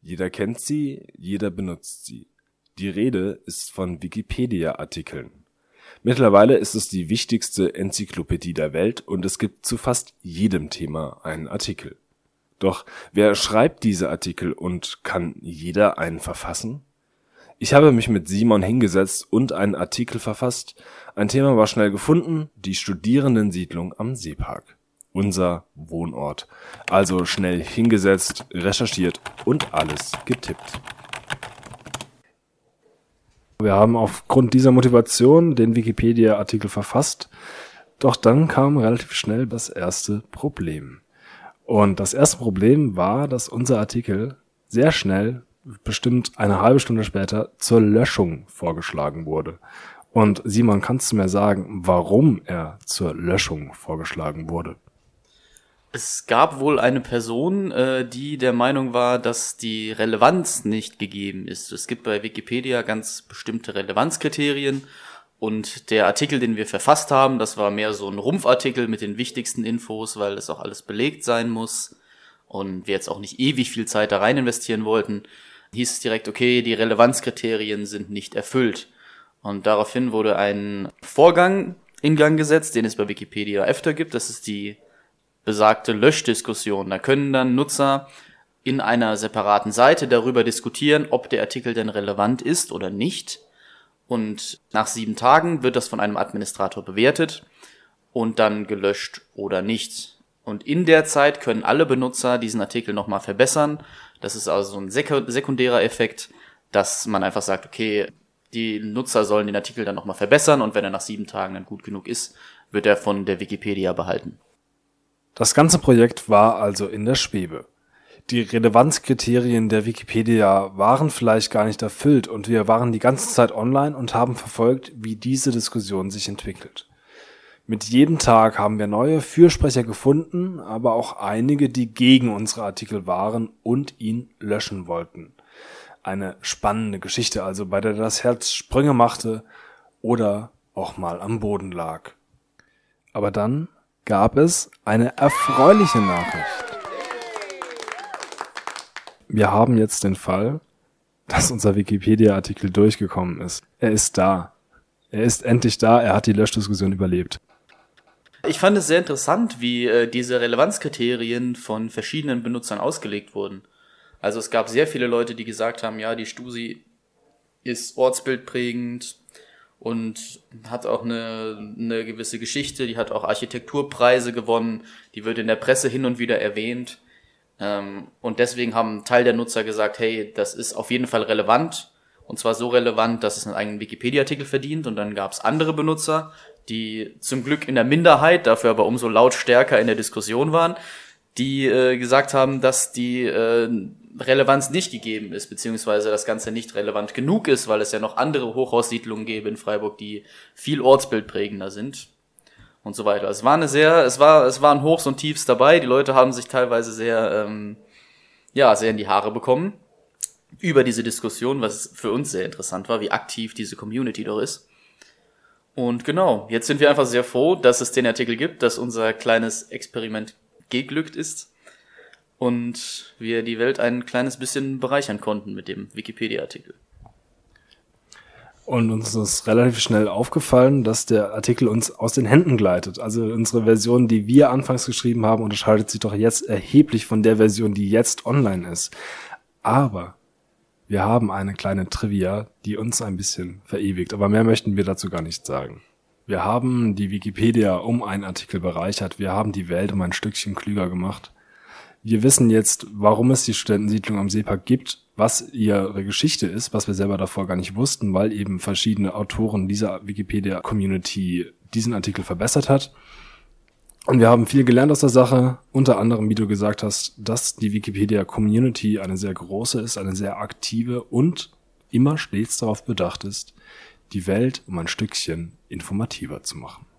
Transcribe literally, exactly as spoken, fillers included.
Jeder kennt sie, jeder benutzt sie. Die Rede ist von Wikipedia-Artikeln. Mittlerweile ist es die wichtigste Enzyklopädie der Welt und es gibt zu fast jedem Thema einen Artikel. Doch wer schreibt diese Artikel und kann jeder einen verfassen? Ich habe mich mit Simon hingesetzt und einen Artikel verfasst. Ein Thema war schnell gefunden: die Studierendensiedlung am Seepark. Unser Wohnort. Also schnell hingesetzt, recherchiert und alles getippt. Wir haben aufgrund dieser Motivation den Wikipedia-Artikel verfasst, doch dann kam relativ schnell das erste Problem. Und das erste Problem war, dass unser Artikel sehr schnell, bestimmt eine halbe Stunde später, zur Löschung vorgeschlagen wurde. Und Simon, kannst du mir sagen, warum er zur Löschung vorgeschlagen wurde? Es gab wohl eine Person, äh, die der Meinung war, dass die Relevanz nicht gegeben ist. Es gibt bei Wikipedia ganz bestimmte Relevanzkriterien und der Artikel, den wir verfasst haben, das war mehr so ein Rumpfartikel mit den wichtigsten Infos, weil das auch alles belegt sein muss und wir jetzt auch nicht ewig viel Zeit da rein investieren wollten. Hieß es direkt, okay, die Relevanzkriterien sind nicht erfüllt. Und daraufhin wurde ein Vorgang in Gang gesetzt, den es bei Wikipedia öfter gibt. Das ist die besagte Löschdiskussion. Da können dann Nutzer in einer separaten Seite darüber diskutieren, ob der Artikel denn relevant ist oder nicht. Und nach sieben Tagen wird das von einem Administrator bewertet und dann gelöscht oder nicht. Und in der Zeit können alle Benutzer diesen Artikel nochmal verbessern. Das ist also ein sekundärer Effekt, dass man einfach sagt, okay, die Nutzer sollen den Artikel dann nochmal verbessern und wenn er nach sieben Tagen dann gut genug ist, wird er von der Wikipedia behalten. Das ganze Projekt war also in der Schwebe. Die Relevanzkriterien der Wikipedia waren vielleicht gar nicht erfüllt und wir waren die ganze Zeit online und haben verfolgt, wie diese Diskussion sich entwickelt. Mit jedem Tag haben wir neue Fürsprecher gefunden, aber auch einige, die gegen unsere Artikel waren und ihn löschen wollten. Eine spannende Geschichte also, bei der das Herz Sprünge machte oder auch mal am Boden lag. Aber dann gab es eine erfreuliche Nachricht. Wir haben jetzt den Fall, dass unser Wikipedia-Artikel durchgekommen ist. Er ist da. Er ist endlich da. Er hat die Löschdiskussion überlebt. Ich fand es sehr interessant, wie äh, diese Relevanzkriterien von verschiedenen Benutzern ausgelegt wurden. Also es gab sehr viele Leute, die gesagt haben, ja, die Stusi ist ortsbildprägend und hat auch eine, eine gewisse Geschichte, die hat auch Architekturpreise gewonnen, die wird in der Presse hin und wieder erwähnt. Ähm, und deswegen haben ein Teil der Nutzer gesagt, hey, das ist auf jeden Fall relevant. Und zwar so relevant, dass es einen eigenen Wikipedia-Artikel verdient. Und dann gab es andere Benutzer, die zum Glück in der Minderheit, dafür aber umso lautstärker in der Diskussion waren, die äh, gesagt haben, dass die äh, Relevanz nicht gegeben ist, beziehungsweise das Ganze nicht relevant genug ist, weil es ja noch andere Hochhaussiedlungen gäbe in Freiburg, die viel ortsbildprägender sind und so weiter. Es war eine sehr, es war, es waren Hochs und Tiefs dabei. Die Leute haben sich teilweise sehr, ähm, ja, sehr in die Haare bekommen über diese Diskussion, was für uns sehr interessant war, wie aktiv diese Community doch ist. Und genau, jetzt sind wir einfach sehr froh, dass es den Artikel gibt, dass unser kleines Experiment geglückt ist und wir die Welt ein kleines bisschen bereichern konnten mit dem Wikipedia-Artikel. Und uns ist relativ schnell aufgefallen, dass der Artikel uns aus den Händen gleitet. Also unsere Version, die wir anfangs geschrieben haben, unterscheidet sich doch jetzt erheblich von der Version, die jetzt online ist. Aber wir haben eine kleine Trivia, die uns ein bisschen verewigt. Aber mehr möchten wir dazu gar nicht sagen. Wir haben die Wikipedia um einen Artikel bereichert. Wir haben die Welt um ein Stückchen klüger gemacht. Wir wissen jetzt, warum es die Studentensiedlung am Seepark gibt, was ihre Geschichte ist, was wir selber davor gar nicht wussten, weil eben verschiedene Autoren dieser Wikipedia-Community diesen Artikel verbessert hat. Und wir haben viel gelernt aus der Sache, unter anderem, wie du gesagt hast, dass die Wikipedia-Community eine sehr große ist, eine sehr aktive und immer stets darauf bedacht ist, die Welt um ein Stückchen informativer zu machen.